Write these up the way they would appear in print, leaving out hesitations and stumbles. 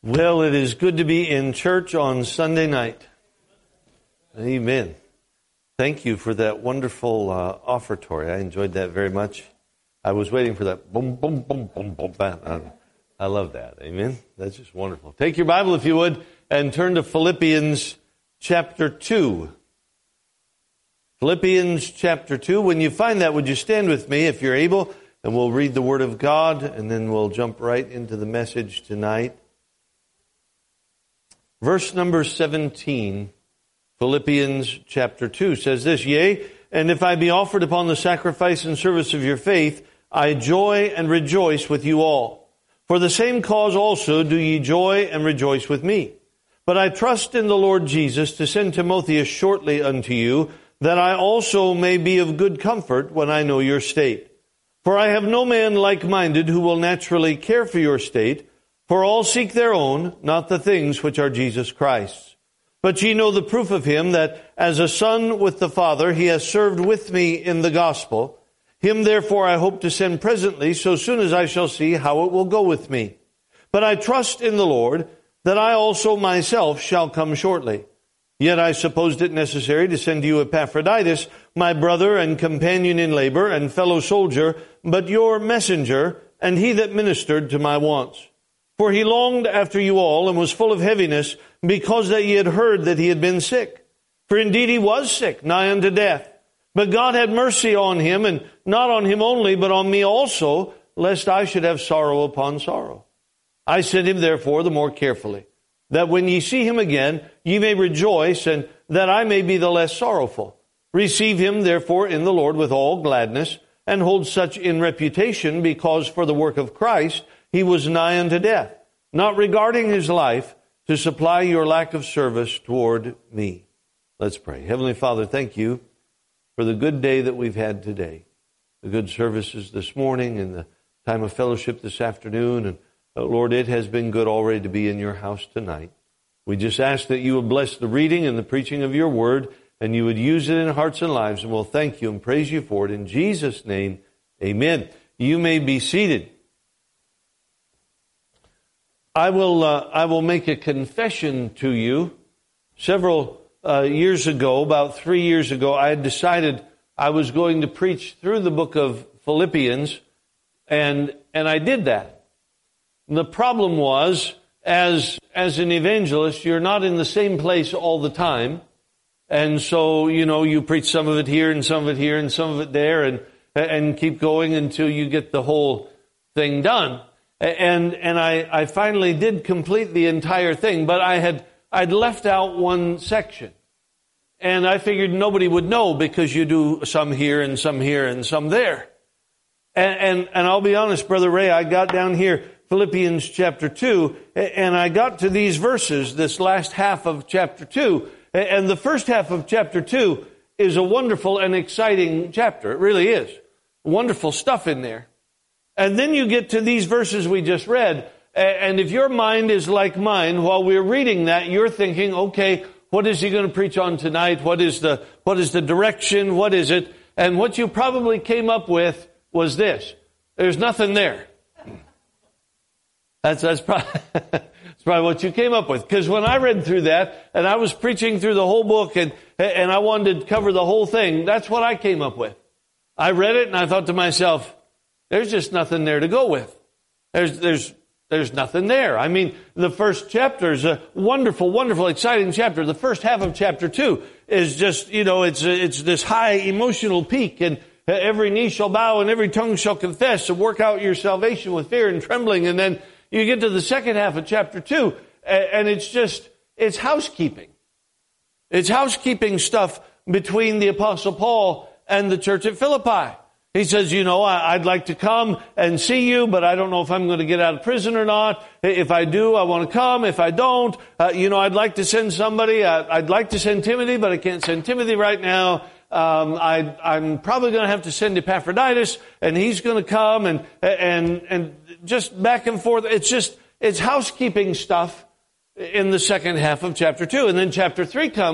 Well, it is good to be in church on Sunday night. Amen. Thank you for that wonderful offertory. I enjoyed that very much. I was waiting for that boom, boom, boom, boom, boom, bam. I love that. Amen. That's just wonderful. Take your Bible, if you would, and turn to Philippians chapter 2. Philippians chapter 2. When you find that, would you stand with me if you're able? And we'll read the Word of God, and then we'll jump right into the message tonight. Verse number 17, Philippians chapter 2 says this, Yea, and if I be offered upon the sacrifice and service of your faith, I joy and rejoice with you all. For the same cause also do ye joy and rejoice with me. But I trust in the Lord Jesus to send Timotheus shortly unto you, that I also may be of good comfort when I know your state. For I have no man like-minded who will naturally care for your state, for all seek their own, not the things which are Jesus Christ's. But ye know the proof of him, that as a son with the Father, he has served with me in the gospel. Him therefore I hope to send presently, so soon as I shall see how it will go with me. But I trust in the Lord, that I also myself shall come shortly. Yet I supposed it necessary to send to you Epaphroditus, my brother and companion in labor and fellow soldier, but your messenger, and he that ministered to my wants. For he longed after you all, and was full of heaviness, because that ye had heard that he had been sick. For indeed he was sick, nigh unto death. But God had mercy on him, and not on him only, but on me also, lest I should have sorrow upon sorrow. I sent him therefore the more carefully, that when ye see him again, ye may rejoice, and that I may be the less sorrowful. Receive him therefore in the Lord with all gladness, and hold such in reputation, because for the work of Christ he was nigh unto death, not regarding his life, to supply your lack of service toward me. Let's pray. Heavenly Father, thank you for the good day that we've had today, the good services this morning and the time of fellowship this afternoon. And Lord, it has been good already to be in your house tonight. We just ask that you would bless the reading and the preaching of your word, and you would use it in our hearts and lives. And we'll thank you and praise you for it. In Jesus' name, amen. You may be seated. I will make a confession to you. Several years ago, about 3 years ago, I had decided I was going to preach through the book of Philippians, and I did that. And the problem was, as an evangelist, you're not in the same place all the time. And so, you preach some of it here and some of it here and some of it there, and keep going until you get the whole thing done. And I finally did complete the entire thing, but I'd left out one section. And I figured nobody would know, because you do some here and some here and some there. And I'll be honest, Brother Ray, I got down here, Philippians chapter 2, and I got to these verses, this last half of chapter 2. And the first half of chapter 2 is a wonderful and exciting chapter. It really is. Wonderful stuff in there. And then you get to these verses we just read, and if your mind is like mine, while we're reading that, you're thinking, okay, what is he going to preach on tonight? What is the direction? What is it? And what you probably came up with was this. There's nothing there. That's probably, that's probably what you came up with. Because when I read through that, and I was preaching through the whole book, and I wanted to cover the whole thing, that's what I came up with. I read it, and I thought to myself, there's just nothing there to go with. There's nothing there. I mean, the first chapter is a wonderful, wonderful, exciting chapter. The first half of chapter 2 is just, it's this high emotional peak, and every knee shall bow and every tongue shall confess, so work out your salvation with fear and trembling. And then you get to the second half of chapter 2, and it's housekeeping. It's housekeeping stuff between the Apostle Paul and the church at Philippi. He says, I'd like to come and see you, but I don't know if I'm going to get out of prison or not. If I do, I want to come. If I don't, I'd like to send somebody. I'd like to send Timothy, but I can't send Timothy right now. I'm probably going to have to send Epaphroditus, and he's going to come, and just back and forth. It's housekeeping stuff in the second half of chapter 2. And then chapter 3 comes,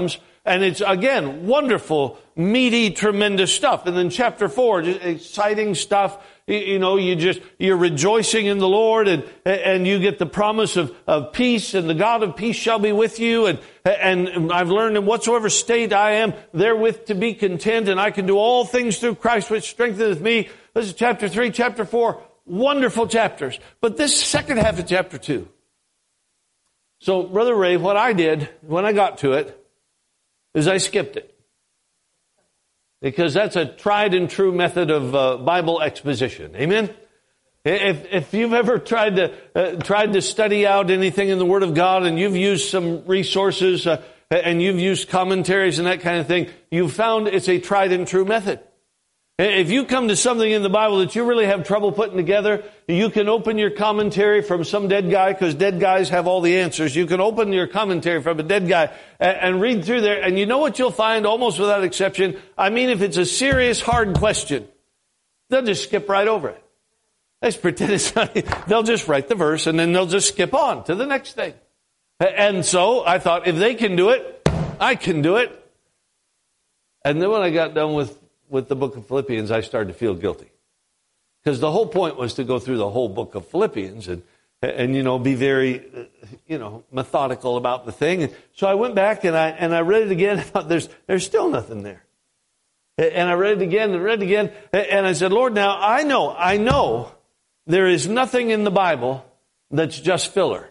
And it's, again, wonderful, meaty, tremendous stuff. And then chapter 4, just exciting stuff. You're rejoicing in the Lord, and you get the promise of peace, and the God of peace shall be with you. And I've learned in whatsoever state I am, therewith to be content, and I can do all things through Christ which strengtheneth me. This is chapter 3, chapter 4. Wonderful chapters. But this second half of chapter 2. So, Brother Ray, what I did when I got to it is I skipped it. Because that's a tried and true method of Bible exposition. Amen? If you've ever tried to study out anything in the Word of God, and you've used some resources and you've used commentaries and that kind of thing, you've found it's a tried and true method. If you come to something in the Bible that you really have trouble putting together, you can open your commentary from some dead guy, because dead guys have all the answers. You can open your commentary from a dead guy and read through there, and you know what you'll find almost without exception? I mean, if it's a serious, hard question, they'll just skip right over it. Let's pretend it's not. They'll just write the verse, and then they'll just skip on to the next thing. And so I thought, if they can do it, I can do it. And then when I got done with the book of Philippians, I started to feel guilty. Because the whole point was to go through the whole book of Philippians and be very, methodical about the thing. And so I went back and I read it again. I thought, there's still nothing there. And I read it again and read it again. And I said, Lord, now I know there is nothing in the Bible that's just filler.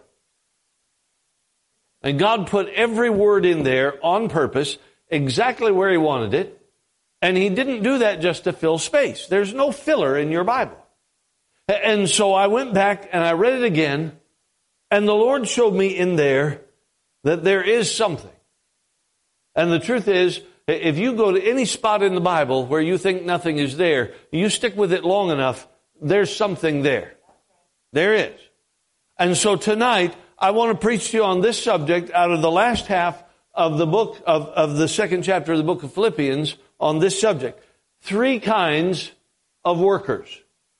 And God put every word in there on purpose, exactly where He wanted it. And He didn't do that just to fill space. There's no filler in your Bible. And so I went back and I read it again, and the Lord showed me in there that there is something. And the truth is, if you go to any spot in the Bible where you think nothing is there, you stick with it long enough, there's something there. There is. And so tonight, I want to preach to you on this subject out of the last half of the book of the second chapter of the book of Philippians, on this subject. 3 kinds of workers.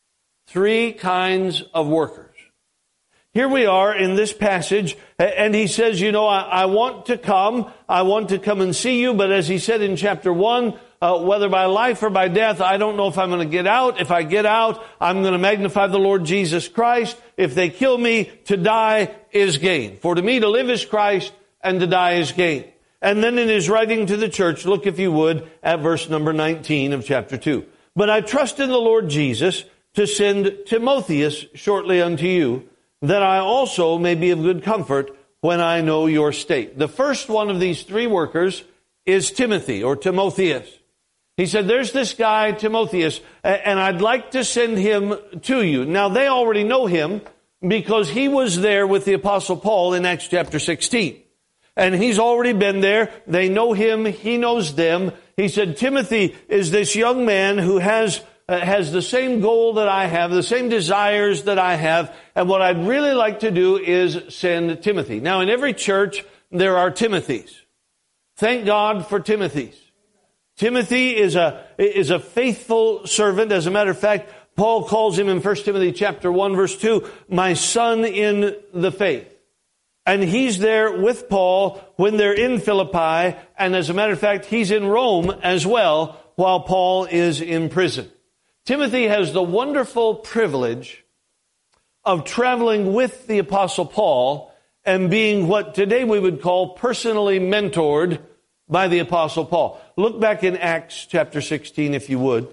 3 kinds of workers. Here we are in this passage, and he says, I want to come and see you, but as he said in chapter 1, whether by life or by death, I don't know if I'm going to get out. If I get out, I'm going to magnify the Lord Jesus Christ. If they kill me, to die is gain. For to me to live is Christ, and to die is gain. And then in his writing to the church, look if you would at verse number 19 of chapter 2. But I trust in the Lord Jesus to send Timotheus shortly unto you, that I also may be of good comfort when I know your state. The first one of these 3 workers is Timothy, or Timotheus. He said, there's this guy, Timotheus, and I'd like to send him to you. Now, they already know him because he was there with the Apostle Paul in Acts chapter 16. And he's already been there. They know him. He knows them. He said, Timothy is this young man who has the same goal that I have, the same desires that I have. And what I'd really like to do is send Timothy. Now, in every church, there are Timothys. Thank God for Timothys. Timothy is a faithful servant. As a matter of fact, Paul calls him in 1 Timothy chapter 1, verse 2, my son in the faith. And he's there with Paul when they're in Philippi. And as a matter of fact, he's in Rome as well while Paul is in prison. Timothy has the wonderful privilege of traveling with the Apostle Paul and being what today we would call personally mentored by the Apostle Paul. Look back in Acts chapter 16, if you would.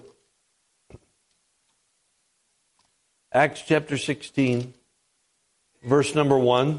Acts chapter 16, verse number 1.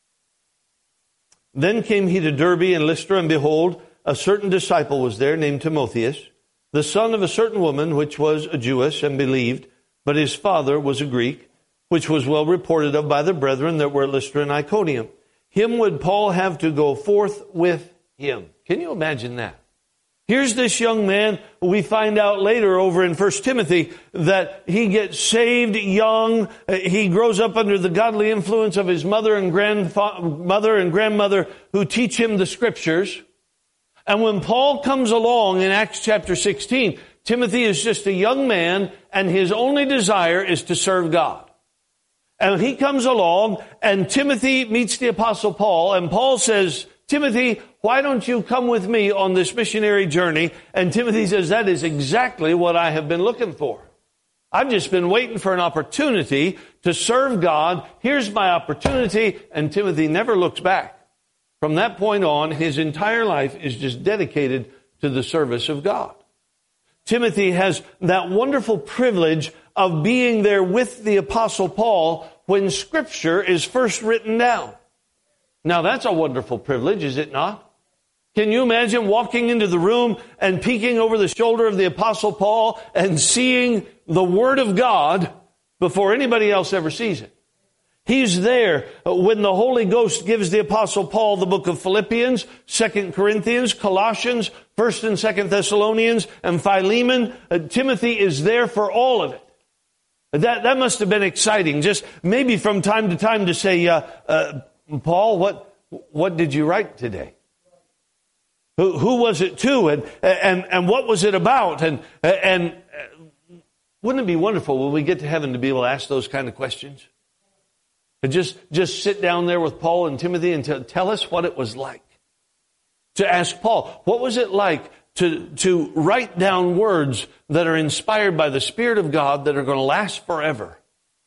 Then came he to Derbe and Lystra, and behold, a certain disciple was there named Timotheus, the son of a certain woman which was a Jewess and believed, but his father was a Greek, which was well reported of by the brethren that were at Lystra and Iconium. Him would Paul have to go forth with him. Can you imagine that? Here's this young man. We find out later over in 1 Timothy that he gets saved young. He grows up under the godly influence of his mother and grandmother who teach him the scriptures. And when Paul comes along in Acts chapter 16, Timothy is just a young man and his only desire is to serve God. And he comes along and Timothy meets the Apostle Paul, and Paul says, Timothy, why don't you come with me on this missionary journey? And Timothy says, that is exactly what I have been looking for. I've just been waiting for an opportunity to serve God. Here's my opportunity. And Timothy never looks back. From that point on, his entire life is just dedicated to the service of God. Timothy has that wonderful privilege of being there with the Apostle Paul when Scripture is first written down. Now that's a wonderful privilege, is it not? Can you imagine walking into the room and peeking over the shoulder of the Apostle Paul and seeing the Word of God before anybody else ever sees it? He's there when the Holy Ghost gives the Apostle Paul the book of Philippians, 2 Corinthians, Colossians, 1 and 2 Thessalonians, and Philemon. Timothy is there for all of it. That must have been exciting. Just maybe from time to time to say, Paul, what did you write today? Who was it to? And what was it about? And wouldn't it be wonderful when we get to heaven to be able to ask those kind of questions? And just sit down there with Paul and Timothy and tell us what it was like. To ask Paul, what was it like to write down words that are inspired by the Spirit of God that are going to last forever?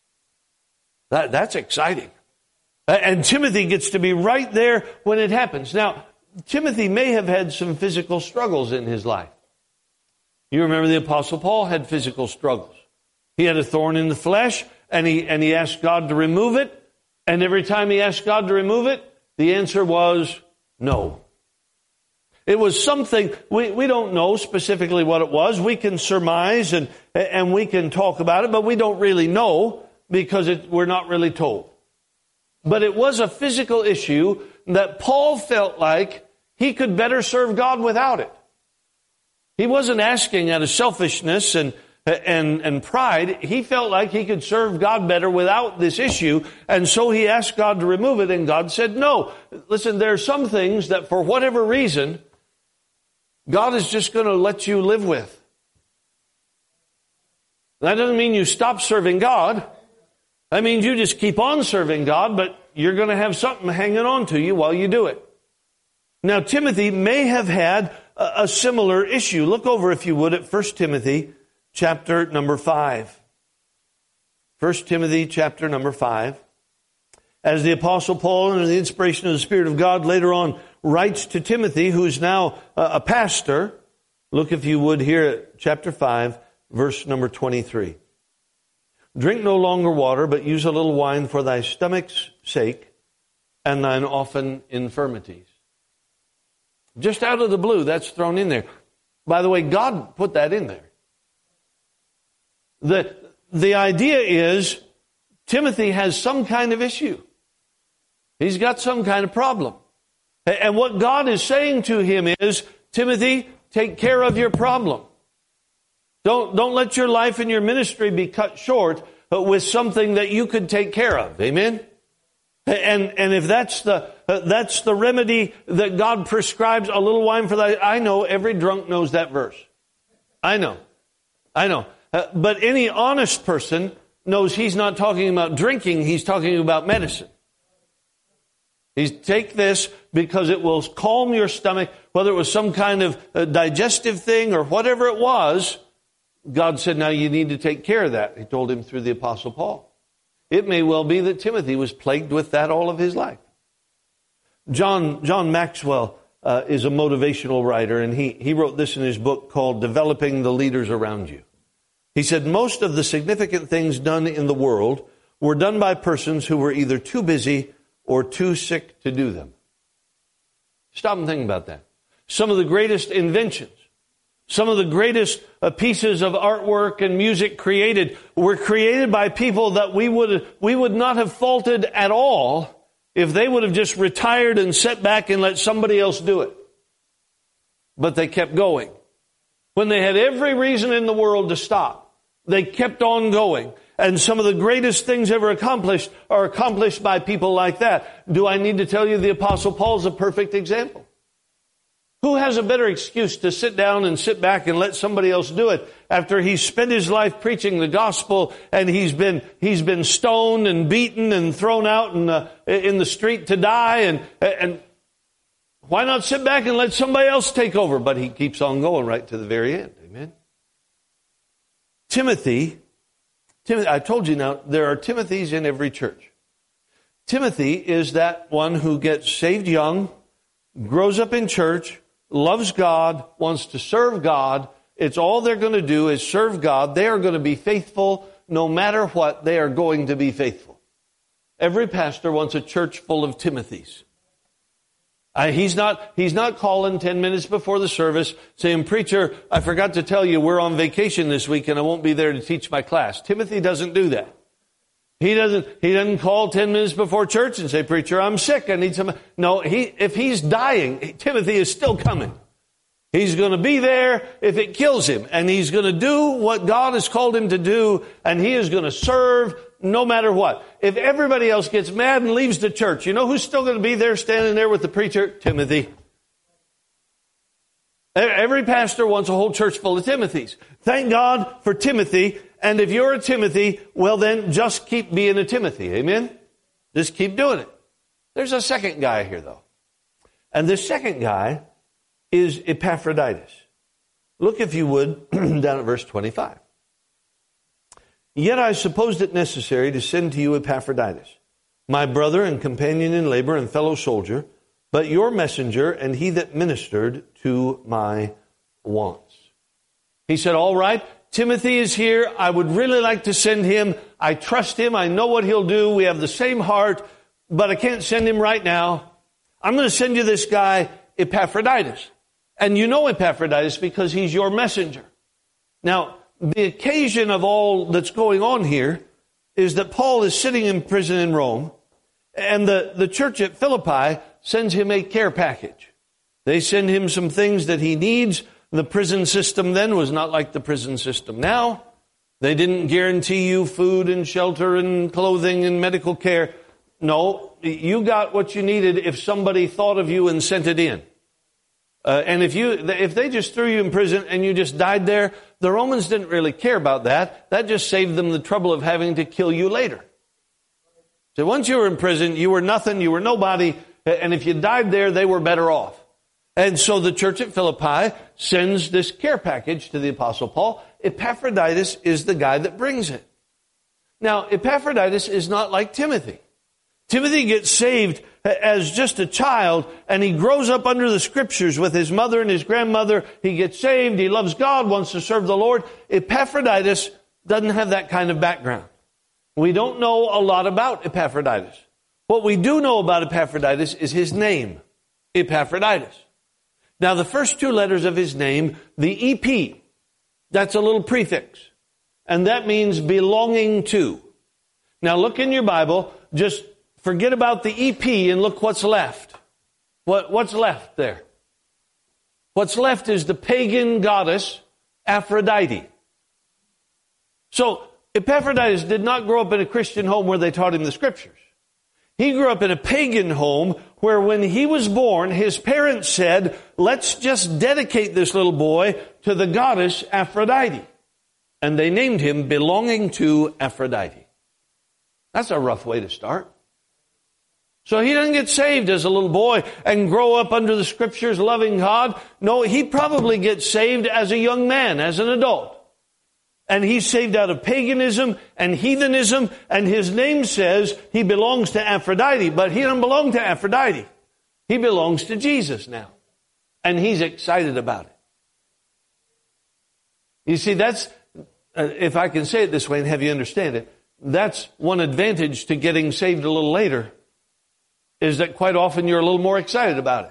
That's exciting. And Timothy gets to be right there when it happens. Now, Timothy may have had some physical struggles in his life. You remember the Apostle Paul had physical struggles. He had a thorn in the flesh, and he asked God to remove it. And every time he asked God to remove it, the answer was no. It was something, we don't know specifically what it was. We can surmise and we can talk about it, but we don't really know because we're not really told. But it was a physical issue that Paul felt like he could better serve God without it. He wasn't asking out of selfishness and pride. He felt like he could serve God better without this issue, and so he asked God to remove it, and God said no. Listen, there are some things that for whatever reason, God is just going to let you live with. That doesn't mean you stop serving God. That means you just keep on serving God, but you're going to have something hanging on to you while you do it. Now, Timothy may have had a similar issue. Look over, if you would, at 1 Timothy chapter number 5. 1 Timothy chapter number 5. As the Apostle Paul, under the inspiration of the Spirit of God, later on writes to Timothy, who's now a pastor. Look, if you would, here at chapter 5, verse number 23. Drink no longer water, but use a little wine for thy stomach's sake and thine often infirmities. Just out of the blue, that's thrown in there. By the way, God put that in there. The idea is Timothy has some kind of issue. He's got some kind of problem. And what God is saying to him is, Timothy, take care of your problem. Don't let your life and your ministry be cut short with something that you could take care of. Amen? And if that's the remedy that God prescribes, a little wine for that. I know every drunk knows that verse. I know. But any honest person knows he's not talking about drinking, he's talking about medicine. Take this because it will calm your stomach, whether it was some kind of digestive thing or whatever it was. God said, now you need to take care of that. He told him through the Apostle Paul. It may well be that Timothy was plagued with that all of his life. John Maxwell is a motivational writer, and he wrote this in his book called Developing the Leaders Around You. He said, most of the significant things done in the world were done by persons who were either too busy or too sick to do them. Stop and think about that. Some of the greatest inventions, some of the greatest pieces of artwork and music created were created by people that we would not have faulted at all if they would have just retired and sat back and let somebody else do it. But they kept going. When they had every reason in the world to stop, they kept on going. And some of the greatest things ever accomplished are accomplished by people like that. Do I need to tell you the Apostle Paul is a perfect example? Who has a better excuse to sit down and sit back and let somebody else do it after he's spent his life preaching the gospel and he's been stoned and beaten and thrown out in the street to die? And Why not sit back and let somebody else take over? But he keeps on going right to the very end. Amen. Timothy, I told you now, there are Timothys in every church. Timothy is that one who gets saved young, grows up in church, loves God, wants to serve God. It's all they're going to do is serve God. They are going to be faithful no matter what. They are going to be faithful. Every pastor wants a church full of Timothys. He's not calling 10 minutes before the service saying, "Preacher, I forgot to tell you we're on vacation this week and I won't be there to teach my class." Timothy doesn't do that. He doesn't call 10 minutes before church and say, "Preacher, I'm sick. I need some." No, if he's dying, Timothy is still coming. He's going to be there if it kills him. And he's going to do what God has called him to do. And he is going to serve no matter what. If everybody else gets mad and leaves the church, you know who's still going to be there standing there with the preacher? Timothy. Every pastor wants a whole church full of Timothys. Thank God for Timothy. And if you're a Timothy, well then just keep being a Timothy. Amen? Just keep doing it. There's a second guy here though. And this second guy is Epaphroditus. Look, if you would, down at verse 25. "Yet I supposed it necessary to send to you Epaphroditus, my brother and companion in labor and fellow soldier, but your messenger and he that ministered to my wants." He said, "All right, Timothy is here. I would really like to send him. I trust him. I know what he'll do. We have the same heart, but I can't send him right now. I'm going to send you this guy, Epaphroditus." And you know Epaphroditus because he's your messenger. Now, the occasion of all that's going on here is that Paul is sitting in prison in Rome, and the church at Philippi sends him a care package. They send him some things that he needs. The prison system then was not like the prison system now. They didn't guarantee you food and shelter and clothing and medical care. No, you got what you needed if somebody thought of you and sent it in. And if they just threw you in prison and you just died there, the Romans didn't really care about that. That just saved them the trouble of having to kill you later. So once you were in prison, you were nothing, you were nobody, and if you died there, they were better off. And so the church at Philippi sends this care package to the Apostle Paul. Epaphroditus is the guy that brings it. Now, Epaphroditus is not like Timothy. Timothy gets saved as just a child, and he grows up under the Scriptures with his mother and his grandmother. He gets saved. He loves God, wants to serve the Lord. Epaphroditus doesn't have that kind of background. We don't know a lot about Epaphroditus. What we do know about Epaphroditus is his name, Epaphroditus. Now, the first two letters of his name, the EP, that's a little prefix, and that means belonging to. Now, look in your Bible, just forget about the EP and look what's left. What's left there? What's left is the pagan goddess Aphrodite. So Epaphroditus did not grow up in a Christian home where they taught him the Scriptures. He grew up in a pagan home where when he was born, his parents said, "Let's just dedicate this little boy to the goddess Aphrodite." And they named him belonging to Aphrodite. That's a rough way to start. So he doesn't get saved as a little boy and grow up under the Scriptures loving God. No, he probably gets saved as a young man, as an adult. And he's saved out of paganism and heathenism, and his name says he belongs to Aphrodite, but he doesn't belong to Aphrodite. He belongs to Jesus now. And he's excited about it. You see, that's, if I can say it this way and have you understand it, that's one advantage to getting saved a little later, is that quite often you're a little more excited about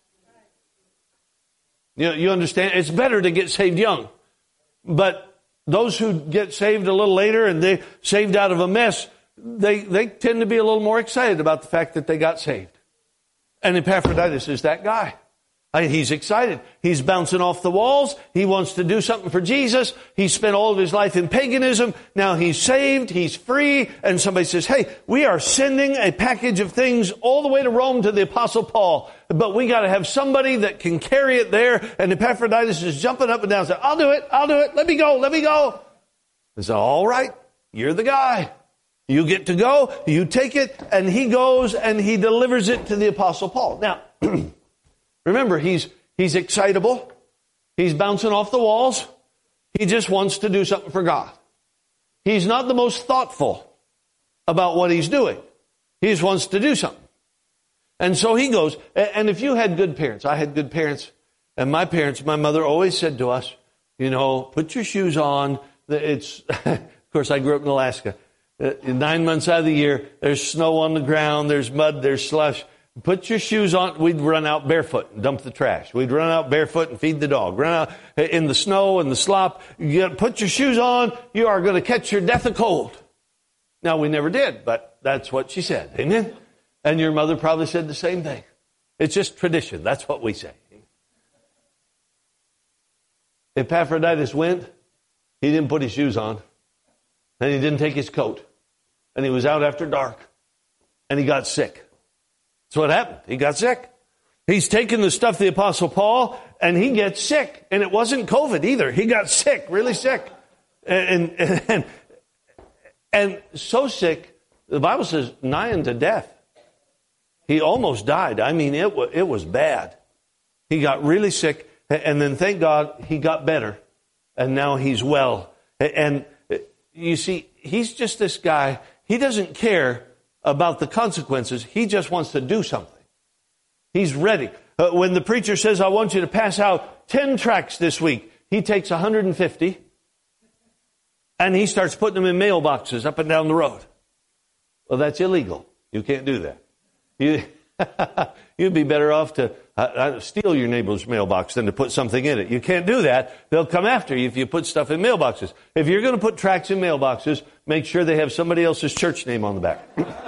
it. You understand? It's better to get saved young. But those who get saved a little later and they saved out of a mess, they tend to be a little more excited about the fact that they got saved. And Epaphroditus is that guy. He's excited. He's bouncing off the walls. He wants to do something for Jesus. He spent all of his life in paganism. Now he's saved. He's free. And somebody says, "Hey, we are sending a package of things all the way to Rome to the Apostle Paul. But we got to have somebody that can carry it there." And Epaphroditus is jumping up and down and saying, I'll do it. Let me go. He said, "All right, you're the guy. You get to go. You take it." And he goes and he delivers it to the Apostle Paul. Now, Remember, he's excitable. He's bouncing off the walls. He just wants to do something for God. He's not the most thoughtful about what he's doing. He just wants to do something. And so he goes, and if you had good parents, I had good parents, and my mother always said to us, put your shoes on. It's, of course, I grew up in Alaska. 9 months out of the year, there's snow on the ground, there's mud, there's slush. Put your shoes on. We'd run out barefoot and dump the trash. We'd run out barefoot and feed the dog. Run out in the snow and the slop. Put your shoes on. You are going to catch your death of cold. Now, we never did, but that's what she said. Amen? And your mother probably said the same thing. It's just tradition. That's what we say. Epaphroditus went. He didn't put his shoes on. And he didn't take his coat. And he was out after dark. And he got sick. That's what happened. He got sick. He's taken the stuff of the Apostle Paul, and he gets sick. And it wasn't COVID either. He got sick, really sick. And so sick, the Bible says, nigh unto death. He almost died. I mean, it was bad. He got really sick, and then thank God he got better. And now he's well. And you see, he's just this guy. He doesn't care about the consequences. He just wants to do something. He's ready. When the preacher says, I want you to pass out 10 tracts this week, he takes 150 and he starts putting them in mailboxes up and down the road. Well, that's illegal. You can't do that. You'd be better off to steal your neighbor's mailbox than to put something in it. You can't do that. They'll come after you if you put stuff in mailboxes. If you're going to put tracts in mailboxes, make sure they have somebody else's church name on the back.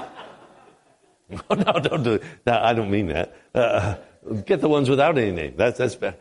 No, don't do it. No, I don't mean that. Get the ones without any name. That's better.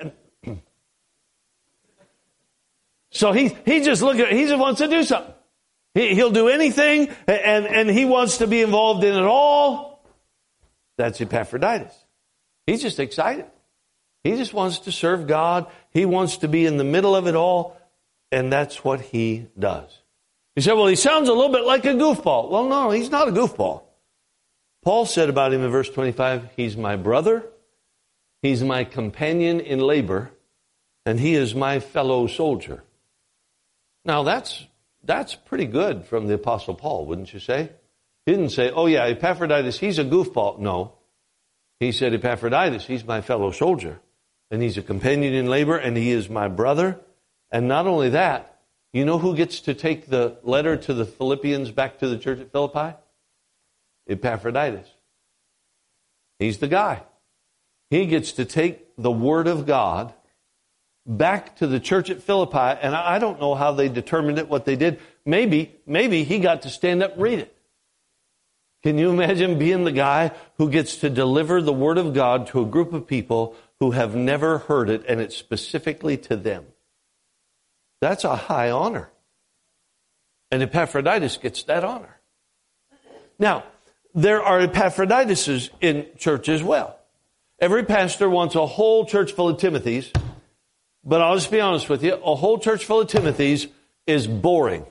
So he just wants to do something. He'll do anything, and he wants to be involved in it all. That's Epaphroditus. He's just excited. He just wants to serve God. He wants to be in the middle of it all, and that's what he does. You say, well, he sounds a little bit like a goofball. Well, no, he's not a goofball. Paul said about him in verse 25, he's my brother, he's my companion in labor, and he is my fellow soldier. Now, that's pretty good from the Apostle Paul, wouldn't you say? He didn't say, oh yeah, Epaphroditus, he's a goofball. No. He said, Epaphroditus, he's my fellow soldier, and he's a companion in labor, and he is my brother. And not only that, you know who gets to take the letter to the Philippians back to the church at Philippi? Epaphroditus. He's the guy. He gets to take the Word of God back to the church at Philippi, and I don't know how they determined it, what they did. Maybe he got to stand up and read it. Can you imagine being the guy who gets to deliver the Word of God to a group of people who have never heard it, and it's specifically to them? That's a high honor. And Epaphroditus gets that honor. Now, there are Epaphroditus in church as well. Every pastor wants a whole church full of Timothys, but I'll just be honest with you, a whole church full of Timothys is boring.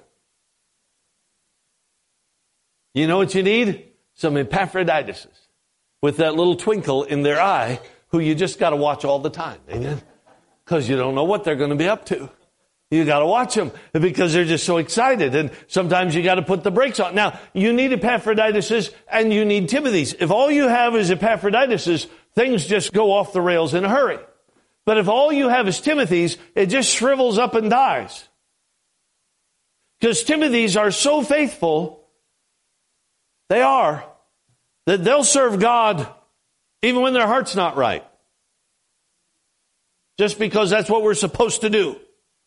You know what you need? Some Epaphroditus with that little twinkle in their eye who you just got to watch all the time. Amen? Because you don't know what they're going to be up to. You got to watch them because they're just so excited. And sometimes you got to put the brakes on. Now, you need Epaphroditus and you need Timothys. If all you have is Epaphroditus, things just go off the rails in a hurry. But if all you have is Timothys, it just shrivels up and dies. Because Timothys are so faithful, they are, that they'll serve God even when their heart's not right. Just because that's what we're supposed to do.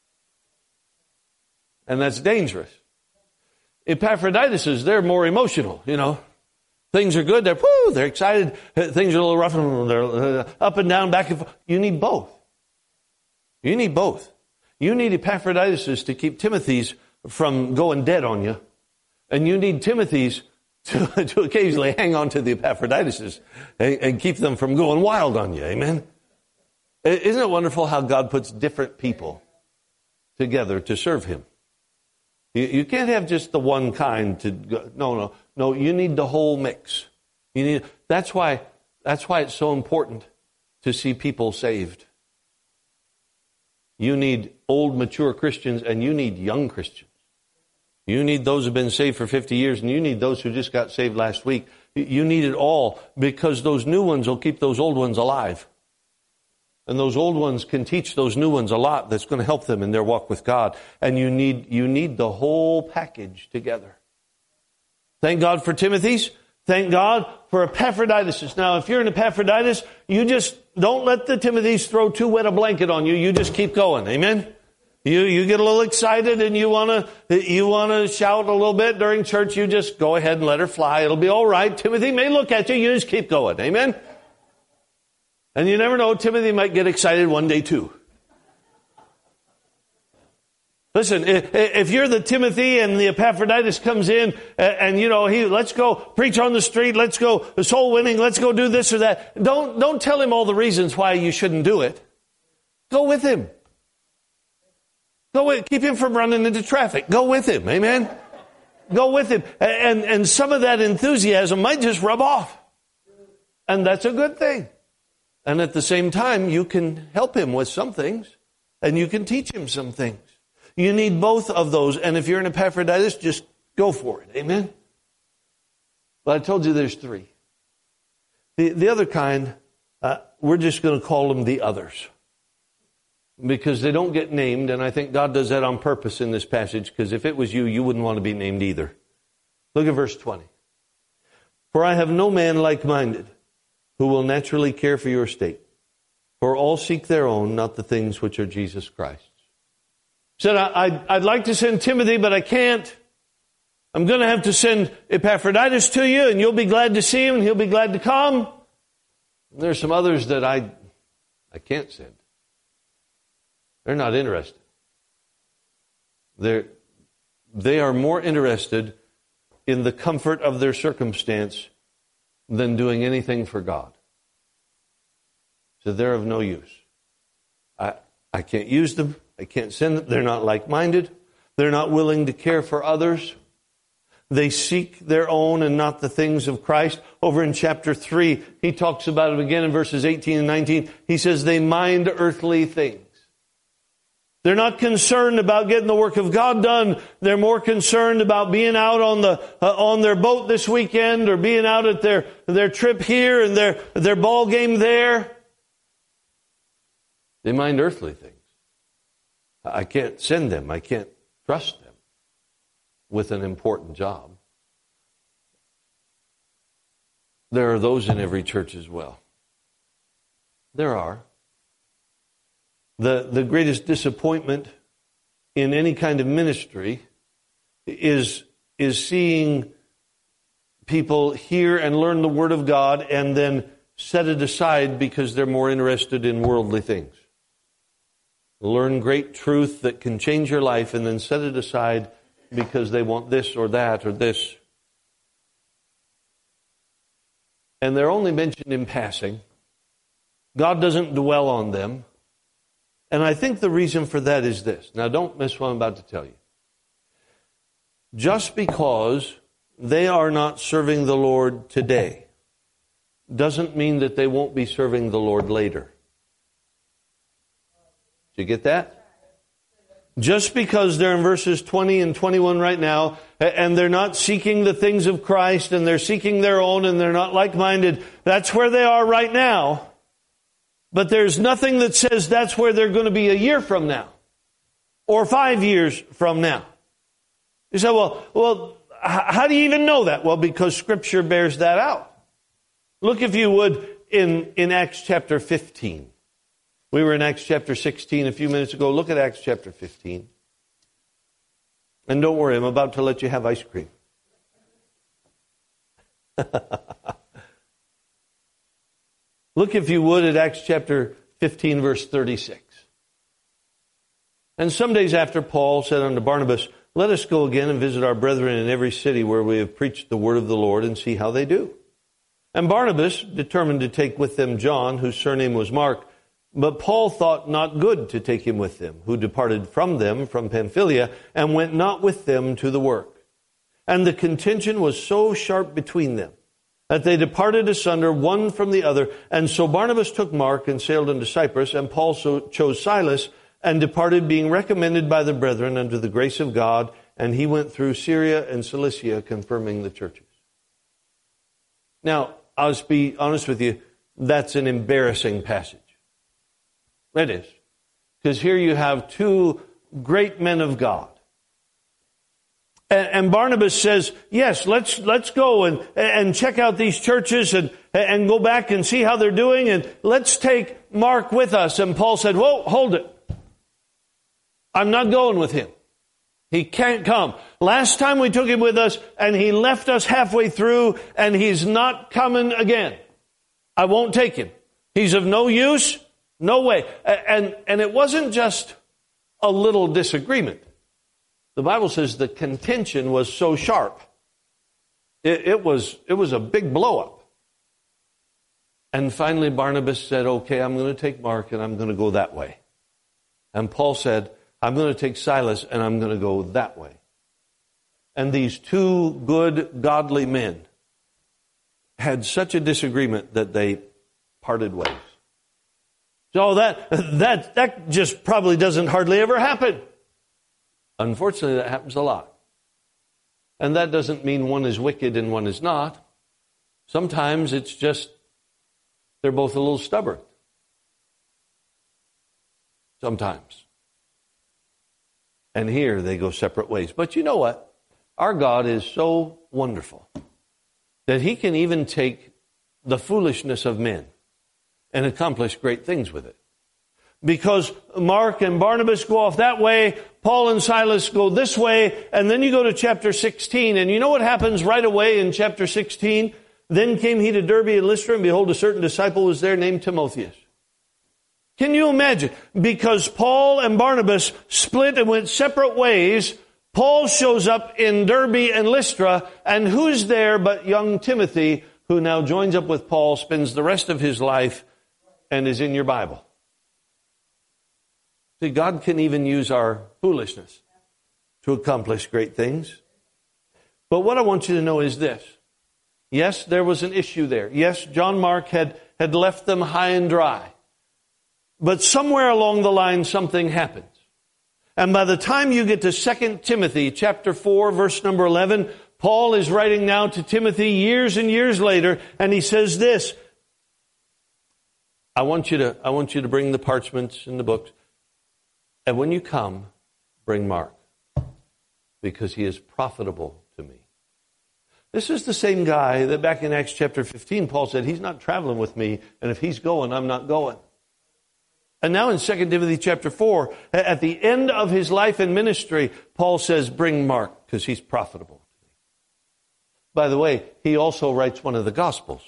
And that's dangerous. Epaphroditus, they're more emotional, you know. Things are good, they're excited. Things are a little rough, they're up and down, back and forth. You need both. You need both. You need Epaphroditus to keep Timothy's from going dead on you. And you need Timothy's to occasionally hang on to the Epaphroditus and keep them from going wild on you. Amen? Isn't it wonderful how God puts different people together to serve Him? You can't have just the one kind to go. No, you need the whole mix. That's why it's so important to see people saved. You need old, mature Christians, and you need young Christians. You need those who've been saved for 50 years, and you need those who just got saved last week. You need it all, because those new ones will keep those old ones alive. And those old ones can teach those new ones a lot that's going to help them in their walk with God. And you need the whole package together. Thank God for Timothy's. Thank God for Epaphroditus. Now, if you're an Epaphroditus, you just don't let the Timothys throw too wet a blanket on you. You just keep going. Amen? You get a little excited and you want to shout a little bit during church. You just go ahead and let her fly. It'll be all right. Timothy may look at you. You just keep going. Amen? And you never know, Timothy might get excited one day too. Listen, if you're the Timothy and the Epaphroditus comes in and let's go preach on the street, let's go soul winning, let's go do this or that. Don't tell him all the reasons why you shouldn't do it. Go with him. Keep him from running into traffic. Go with him. Amen. Go with him. And some of that enthusiasm might just rub off. And that's a good thing. And at the same time, you can help him with some things and you can teach him some things. You need both of those. And if you're an Epaphroditus, just go for it. Amen? But I told you there's three. The other kind, we're just going to call them the others. Because they don't get named, and I think God does that on purpose in this passage, because if it was you, you wouldn't want to be named either. Look at verse 20. For I have no man like-minded who will naturally care for your state. For all seek their own, not the things which are Jesus Christ's. Said, I'd like to send Timothy, but I can't. I'm going to have to send Epaphroditus to you, and you'll be glad to see him, and he'll be glad to come. And there's some others that I can't send. They're not interested. They are more interested in the comfort of their circumstance than doing anything for God. So they're of no use. I can't use them. I can't send them. They're not like-minded. They're not willing to care for others. They seek their own and not the things of Christ. Over in chapter 3, he talks about it again in verses 18 and 19. He says they mind earthly things. They're not concerned about getting the work of God done. They're more concerned about being out on their boat this weekend, or being out at their trip here and their ball game there. They mind earthly things. I can't send them. I can't trust them with an important job. There are those in every church as well. There are. The greatest disappointment in any kind of ministry is seeing people hear and learn the Word of God and then set it aside because they're more interested in worldly things. Learn great truth that can change your life and then set it aside because they want this or that or this. And they're only mentioned in passing. God doesn't dwell on them. And I think the reason for that is this. Now, don't miss what I'm about to tell you. Just because they are not serving the Lord today doesn't mean that they won't be serving the Lord later. Did you get that? Just because they're in verses 20 and 21 right now, and they're not seeking the things of Christ, and they're seeking their own, and they're not like-minded, that's where they are right now. But there's nothing that says that's where they're going to be a year from now or 5 years from now. You say, well, how do you even know that? Well, because Scripture bears that out. Look, if you would, in Acts chapter 15. We were in Acts chapter 16 a few minutes ago. Look at Acts chapter 15. And don't worry, I'm about to let you have ice cream. Look, if you would, at Acts chapter 15, verse 36. And some days after, Paul said unto Barnabas, let us go again and visit our brethren in every city where we have preached the word of the Lord, and see how they do. And Barnabas determined to take with them John, whose surname was Mark. But Paul thought not good to take him with them, who departed from them from Pamphylia, and went not with them to the work. And the contention was so sharp between them, that they departed asunder one from the other. And so Barnabas took Mark and sailed into Cyprus, and Paul chose Silas and departed, being recommended by the brethren unto the grace of God. And he went through Syria and Cilicia, confirming the churches. Now, I'll just be honest with you, that's an embarrassing passage. It is. Because here you have two great men of God. And Barnabas says, yes, let's go and check out these churches and go back and see how they're doing, and let's take Mark with us. And Paul said, whoa, hold it. I'm not going with him. He can't come. Last time we took him with us, and he left us halfway through, and he's not coming again. I won't take him. He's of no use, no way. And it wasn't just a little disagreement. The Bible says the contention was so sharp. It was a big blow-up. And finally Barnabas said, okay, I'm going to take Mark and I'm going to go that way. And Paul said, I'm going to take Silas and I'm going to go that way. And these two good, godly men had such a disagreement that they parted ways. So that just probably doesn't hardly ever happen. Unfortunately, that happens a lot. And that doesn't mean one is wicked and one is not. Sometimes it's just they're both a little stubborn. Sometimes. And here they go separate ways. But you know what? Our God is so wonderful that He can even take the foolishness of men and accomplish great things with it. Because Mark and Barnabas go off that way, Paul and Silas go this way, and then you go to chapter 16, and you know what happens right away in chapter 16? Then came he to Derbe and Lystra, and behold, a certain disciple was there named Timotheus. Can you imagine? Because Paul and Barnabas split and went separate ways, Paul shows up in Derbe and Lystra, and who's there but young Timothy, who now joins up with Paul, spends the rest of his life, and is in your Bible. See, God can even use our foolishness to accomplish great things. But what I want you to know is this. Yes, there was an issue there. Yes, John Mark had left them high and dry. But somewhere along the line, something happens. And by the time you get to 2 Timothy chapter 4, verse number 11, Paul is writing now to Timothy years and years later, and he says this. I want you to bring the parchments and the books. And when you come, bring Mark, because he is profitable to me. This is the same guy that back in Acts chapter 15, Paul said, he's not traveling with me, and if he's going, I'm not going. And now in 2 Timothy chapter 4, at the end of his life and ministry, Paul says, bring Mark, because he's profitable to me. By the way, he also writes one of the Gospels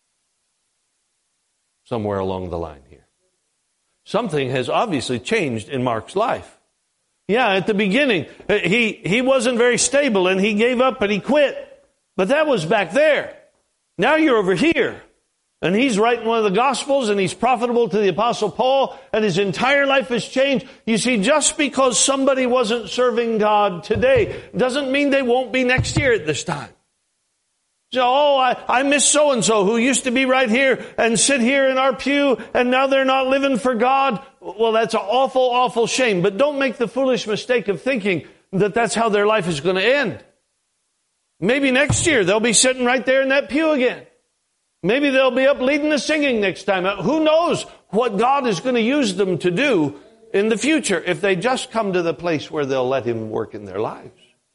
somewhere along the line here. Something has obviously changed in Mark's life. Yeah, at the beginning, he wasn't very stable and he gave up and he quit. But that was back there. Now you're over here. And he's writing one of the Gospels and he's profitable to the Apostle Paul and his entire life has changed. You see, just because somebody wasn't serving God today doesn't mean they won't be next year at this time. So, I miss so-and-so who used to be right here and sit here in our pew and now they're not living for God. Well, that's an awful, awful shame. But don't make the foolish mistake of thinking that that's how their life is going to end. Maybe next year they'll be sitting right there in that pew again. Maybe they'll be up leading the singing next time. Who knows what God is going to use them to do in the future if they just come to the place where they'll let Him work in their lives.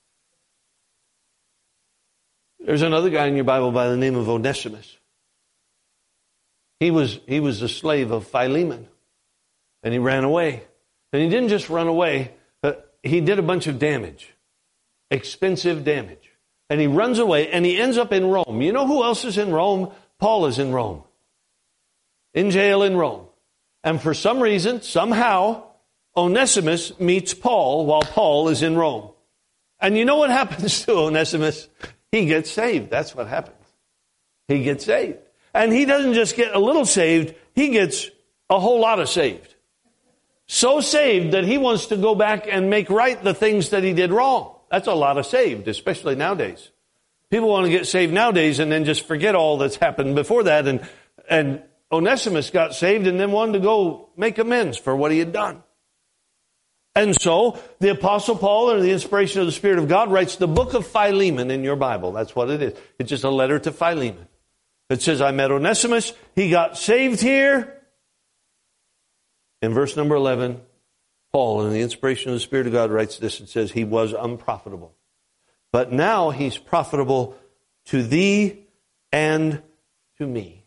There's another guy in your Bible by the name of Onesimus. He was a slave of Philemon. And he ran away. And he didn't just run away. He did a bunch of damage. Expensive damage. And he runs away and he ends up in Rome. You know who else is in Rome? Paul is in Rome. In jail in Rome. And for some reason, somehow, Onesimus meets Paul while Paul is in Rome. And you know what happens to Onesimus? He gets saved. That's what happens. He gets saved. And he doesn't just get a little saved, he gets a whole lot of saved. So saved that he wants to go back and make right the things that he did wrong. That's a lot of saved, especially nowadays. People want to get saved nowadays and then just forget all that's happened before that. And Onesimus got saved and then wanted to go make amends for what he had done. And so the Apostle Paul, under the inspiration of the Spirit of God, writes the book of Philemon in your Bible. That's what it is. It's just a letter to Philemon. It says, I met Onesimus. He got saved here. In verse number 11, Paul, under the inspiration of the Spirit of God, writes this. It says, he was unprofitable. But now he's profitable to thee and to me.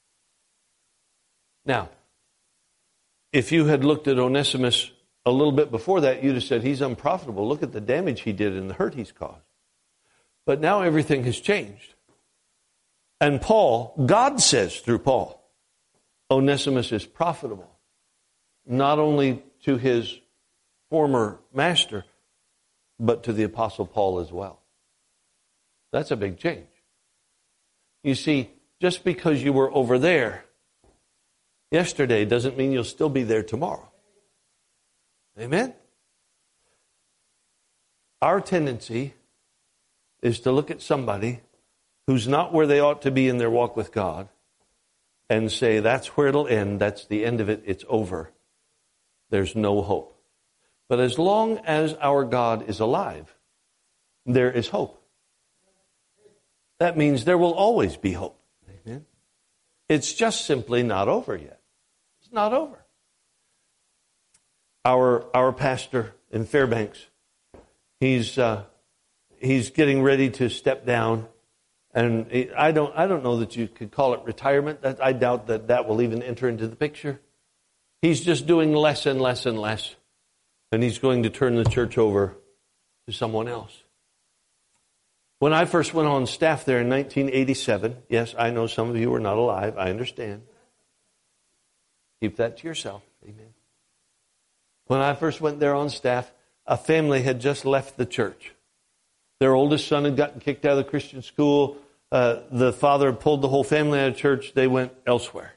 Now, if you had looked at Onesimus a little bit before that, you'd have said, he's unprofitable. Look at the damage he did and the hurt he's caused. But now everything has changed. And Paul, God says through Paul, Onesimus is profitable, not only to his former master, but to the Apostle Paul as well. That's a big change. You see, just because you were over there yesterday doesn't mean you'll still be there tomorrow. Amen? Our tendency is to look at somebody who's not where they ought to be in their walk with God and say, that's where it'll end, that's the end of it, it's over. There's no hope. But as long as our God is alive, there is hope. That means there will always be hope. Amen? It's just simply not over yet. It's not over. Our pastor in Fairbanks, he's getting ready to step down, and I don't know that you could call it retirement. I doubt that will even enter into the picture. He's just doing less and less and less, and he's going to turn the church over to someone else. When I first went on staff there in 1987, yes, I know some of you were not alive. I understand. Keep that to yourself. Amen. When I first went there on staff, a family had just left the church. Their oldest son had gotten kicked out of the Christian school. The father had pulled the whole family out of church. They went elsewhere.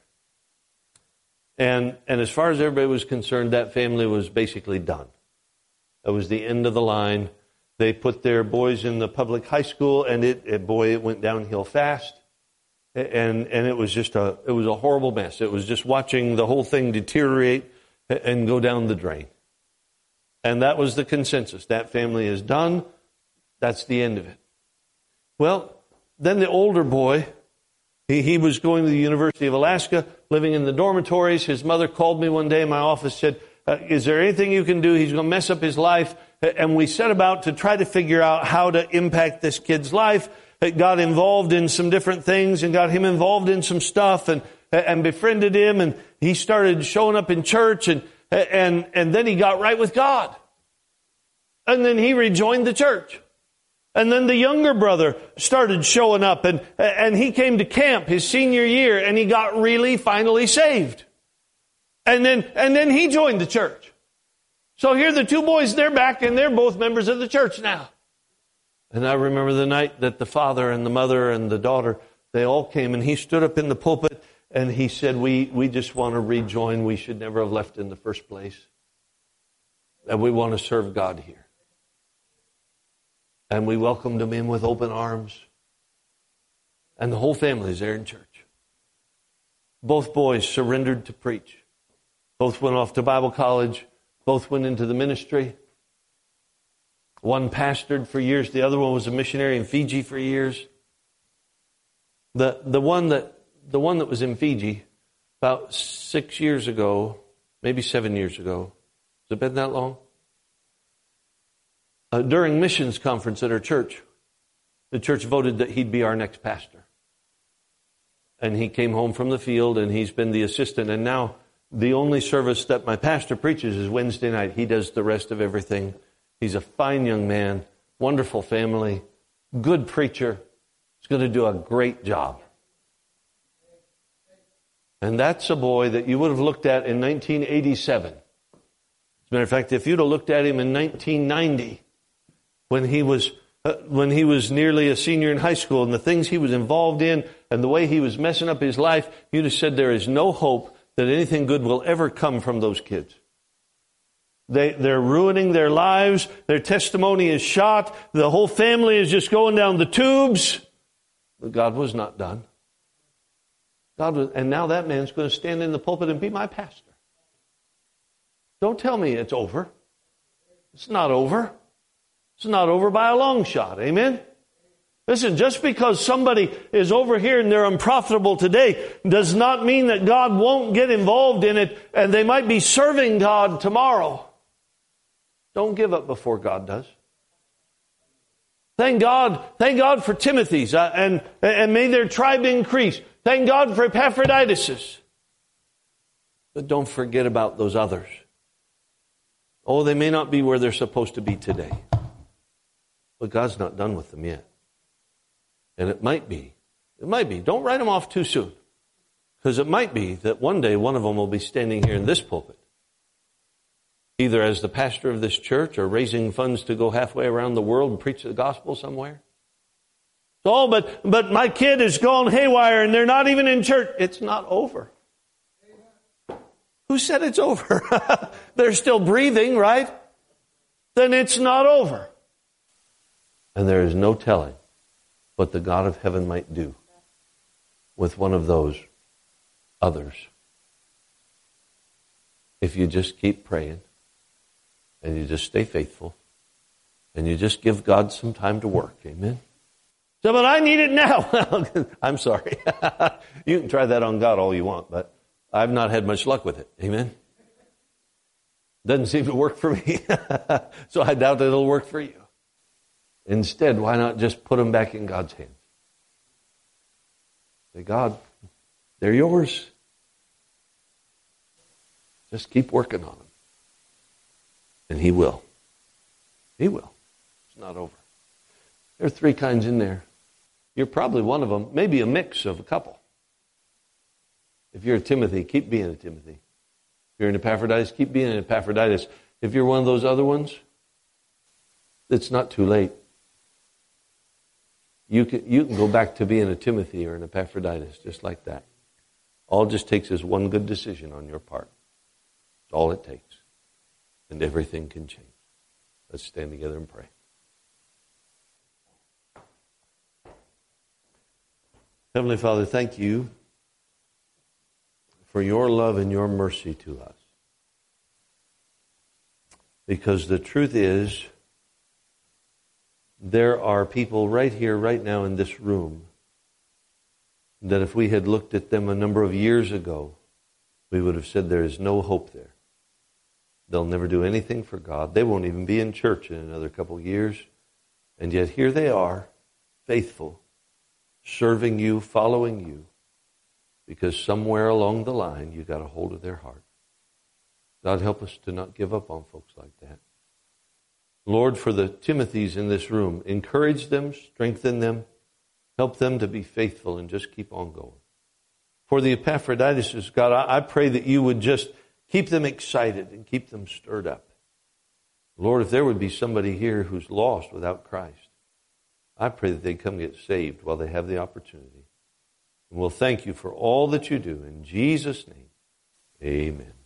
And as far as everybody was concerned, that family was basically done. That was the end of the line. They put their boys in the public high school, and it went downhill fast. And it was just a horrible mess. It was just watching the whole thing deteriorate and go down the drain. And that was the consensus. That family is done. That's the end of it. Well, then the older boy, he was going to the University of Alaska, living in the dormitories. His mother called me one day in my office, said, is there anything you can do? He's going to mess up his life. And we set about to try to figure out how to impact this kid's life. Got involved in some different things and got him involved in some stuff and befriended him, and he started showing up in church, and then he got right with God. And then he rejoined the church. And then the younger brother started showing up, and he came to camp his senior year, and he got really finally saved. And then he joined the church. So here the two boys, they're back, and they're both members of the church now. And I remember the night that the father and the mother and the daughter, they all came, and he stood up in the pulpit, and he said, we just want to rejoin. We should never have left in the first place. And we want to serve God here. And we welcomed him in with open arms. And the whole family is there in church. Both boys surrendered to preach. Both went off to Bible college. Both went into the ministry. One pastored for years. The other one was a missionary in Fiji for years. The one that was in Fiji about 6 years ago, maybe 7 years ago. Has it been that long? During missions conference at our church, the church voted that he'd be our next pastor. And he came home from the field, and he's been the assistant. And now the only service that my pastor preaches is Wednesday night. He does the rest of everything. He's a fine young man, wonderful family, good preacher. He's going to do a great job. And that's a boy that you would have looked at in 1987. As a matter of fact, if you'd have looked at him in 1990, when he was nearly a senior in high school, and the things he was involved in and the way he was messing up his life, you'd have said there is no hope that anything good will ever come from those kids. They're ruining their lives. Their testimony is shot. The whole family is just going down the tubes. But God was not done. And now that man's going to stand in the pulpit and be my pastor. Don't tell me it's over. It's not over. It's not over by a long shot. Amen? Listen, just because somebody is over here and they're unprofitable today does not mean that God won't get involved in it and they might be serving God tomorrow. Don't give up before God does. Thank God for Timothy's and may their tribe increase. Thank God for Epaphroditus. But don't forget about those others. Oh, they may not be where they're supposed to be today. But God's not done with them yet. And it might be, don't write them off too soon. Because it might be that one day one of them will be standing here in this pulpit. Either as the pastor of this church or raising funds to go halfway around the world and preach the gospel somewhere. Oh, but my kid has gone haywire and they're not even in church. It's not over. Who said it's over? They're still breathing, right? Then it's not over. And there is no telling what the God of heaven might do with one of those others. If you just keep praying and you just stay faithful and you just give God some time to work. Amen? So, but I need it now. I'm sorry. You can try that on God all you want, but I've not had much luck with it. Amen? Doesn't seem to work for me. So I doubt that it'll work for you. Instead, why not just put them back in God's hands? Say, God, they're yours. Just keep working on them. And He will. He will. It's not over. There are 3 kinds in there. You're probably one of them, maybe a mix of a couple. If you're a Timothy, keep being a Timothy. If you're an Epaphroditus, keep being an Epaphroditus. If you're one of those other ones, it's not too late. You can go back to being a Timothy or an Epaphroditus, just like that. All it just takes is one good decision on your part. That's all it takes. And everything can change. Let's stand together and pray. Heavenly Father, thank you for your love and your mercy to us. Because the truth is, there are people right here, right now in this room, that if we had looked at them a number of years ago, we would have said there is no hope there. They'll never do anything for God. They won't even be in church in another couple of years. And yet here they are, faithful, serving you, following you, because somewhere along the line you got a hold of their heart. God, help us to not give up on folks like that. Lord, for the Timothys in this room, encourage them, strengthen them, help them to be faithful and just keep on going. For the Epaphroditus, God, I pray that you would just keep them excited and keep them stirred up. Lord, if there would be somebody here who's lost without Christ, I pray that they come get saved while they have the opportunity. And we'll thank you for all that you do. In Jesus' name, amen.